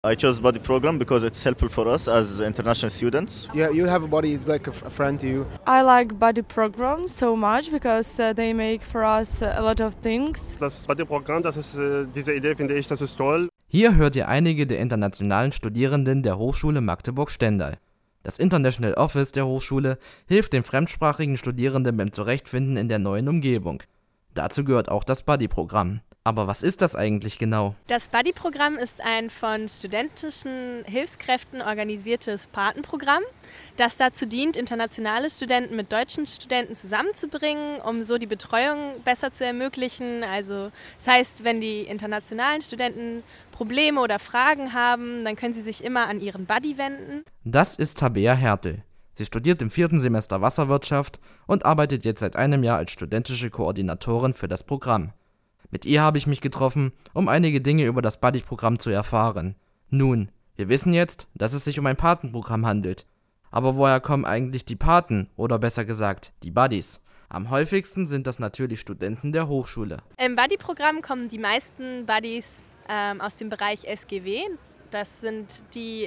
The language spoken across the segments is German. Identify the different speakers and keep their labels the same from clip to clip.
Speaker 1: I chose Buddy program because it's helpful for us as international students.
Speaker 2: Yeah, you have a buddy, it's like a friend to you.
Speaker 3: I like Buddy program so much because they make for us a lot of things.
Speaker 4: Das Buddy-Programm, diese Idee finde ich, das ist toll.
Speaker 5: Hier hört ihr einige der internationalen Studierenden der Hochschule Magdeburg-Stendal. Das International Office der Hochschule hilft den fremdsprachigen Studierenden beim Zurechtfinden in der neuen Umgebung. Dazu gehört auch das Buddy-Programm. Aber was ist das eigentlich genau?
Speaker 6: Das Buddy-Programm ist ein von studentischen Hilfskräften organisiertes Patenprogramm, das dazu dient, internationale Studenten mit deutschen Studenten zusammenzubringen, um so die Betreuung besser zu ermöglichen. Also das heißt, wenn die internationalen Studenten Probleme oder Fragen haben, dann können sie sich immer an ihren Buddy wenden.
Speaker 5: Das ist Tabea Hertel. Sie studiert im 4. Semester Wasserwirtschaft und arbeitet jetzt seit einem Jahr als studentische Koordinatorin für das Programm. Mit ihr habe ich mich getroffen, um einige Dinge über das Buddy-Programm zu erfahren. Nun, wir wissen jetzt, dass es sich um ein Patenprogramm handelt. Aber woher kommen eigentlich die Paten oder besser gesagt die Buddies? Am häufigsten sind das natürlich Studenten der Hochschule.
Speaker 6: Im Buddy-Programm kommen die meisten Buddies aus dem Bereich SGW. Das sind die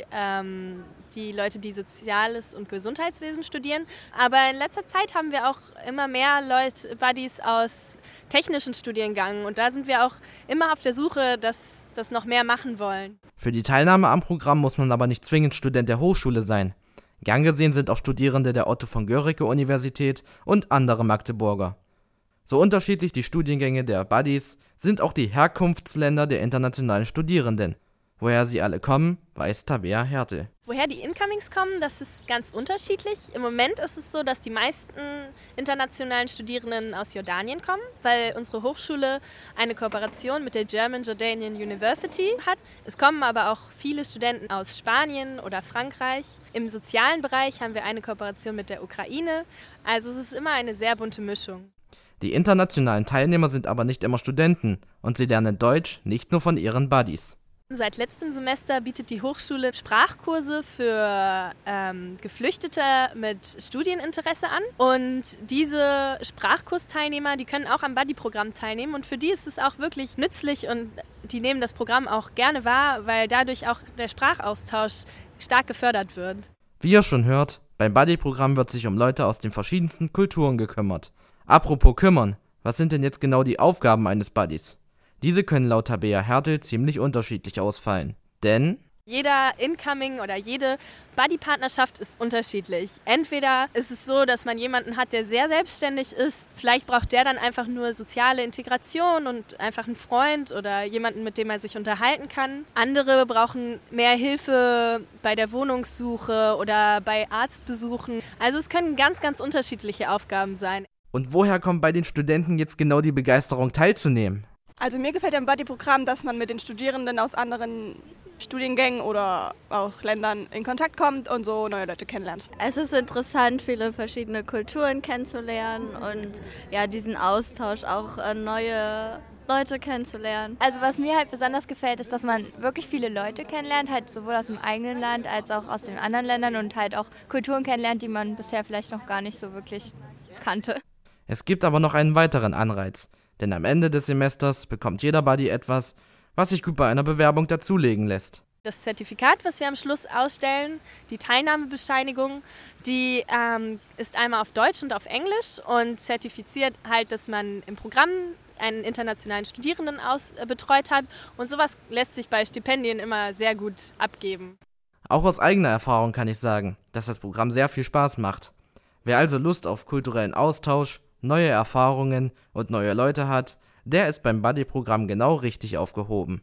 Speaker 6: Leute, die Soziales und Gesundheitswesen studieren. Aber in letzter Zeit haben wir auch immer mehr Buddies aus technischen Studiengängen. Und da sind wir auch immer auf der Suche, dass das noch mehr machen wollen.
Speaker 5: Für die Teilnahme am Programm muss man aber nicht zwingend Student der Hochschule sein. Gern gesehen sind auch Studierende der Otto von Guericke Universität und andere Magdeburger. So unterschiedlich die Studiengänge der Buddies sind auch die Herkunftsländer der internationalen Studierenden. Woher sie alle kommen, weiß Tabea Hertel.
Speaker 6: Woher die Incomings kommen, das ist ganz unterschiedlich. Im Moment ist es so, dass die meisten internationalen Studierenden aus Jordanien kommen, weil unsere Hochschule eine Kooperation mit der German Jordanian University hat. Es kommen aber auch viele Studenten aus Spanien oder Frankreich. Im sozialen Bereich haben wir eine Kooperation mit der Ukraine. Also es ist immer eine sehr bunte Mischung.
Speaker 5: Die internationalen Teilnehmer sind aber nicht immer Studenten und sie lernen Deutsch nicht nur von ihren Buddies.
Speaker 6: Seit letztem Semester bietet die Hochschule Sprachkurse für Geflüchtete mit Studieninteresse an. Und diese Sprachkursteilnehmer, die können auch am Buddy-Programm teilnehmen. Und für die ist es auch wirklich nützlich und die nehmen das Programm auch gerne wahr, weil dadurch auch der Sprachaustausch stark gefördert wird.
Speaker 5: Wie ihr schon hört, beim Buddy-Programm wird sich um Leute aus den verschiedensten Kulturen gekümmert. Apropos kümmern, was sind denn jetzt genau die Aufgaben eines Buddies? Diese können laut Tabea Hertel ziemlich unterschiedlich ausfallen, denn
Speaker 6: jeder Incoming oder jede Buddy-Partnerschaft ist unterschiedlich. Entweder ist es so, dass man jemanden hat, der sehr selbstständig ist. Vielleicht braucht der dann einfach nur soziale Integration und einfach einen Freund oder jemanden, mit dem er sich unterhalten kann. Andere brauchen mehr Hilfe bei der Wohnungssuche oder bei Arztbesuchen. Also es können ganz, ganz unterschiedliche Aufgaben sein.
Speaker 5: Und woher kommt bei den Studenten jetzt genau die Begeisterung teilzunehmen?
Speaker 3: Also mir gefällt am Buddy-Programm, dass man mit den Studierenden aus anderen Studiengängen oder auch Ländern in Kontakt kommt und so neue Leute kennenlernt.
Speaker 7: Es ist interessant, viele verschiedene Kulturen kennenzulernen und ja, diesen Austausch auch neue Leute kennenzulernen.
Speaker 8: Also was mir halt besonders gefällt, ist, dass man wirklich viele Leute kennenlernt, halt sowohl aus dem eigenen Land als auch aus den anderen Ländern und halt auch Kulturen kennenlernt, die man bisher vielleicht noch gar nicht so wirklich kannte.
Speaker 5: Es gibt aber noch einen weiteren Anreiz. Denn am Ende des Semesters bekommt jeder Buddy etwas, was sich gut bei einer Bewerbung dazulegen lässt.
Speaker 6: Das Zertifikat, was wir am Schluss ausstellen, die Teilnahmebescheinigung, die ist einmal auf Deutsch und auf Englisch und zertifiziert halt, dass man im Programm einen internationalen Studierenden betreut hat. Und sowas lässt sich bei Stipendien immer sehr gut abgeben.
Speaker 5: Auch aus eigener Erfahrung kann ich sagen, dass das Programm sehr viel Spaß macht. Wer also Lust auf kulturellen Austausch, neue Erfahrungen und neue Leute hat, der ist beim Buddy-Programm genau richtig aufgehoben.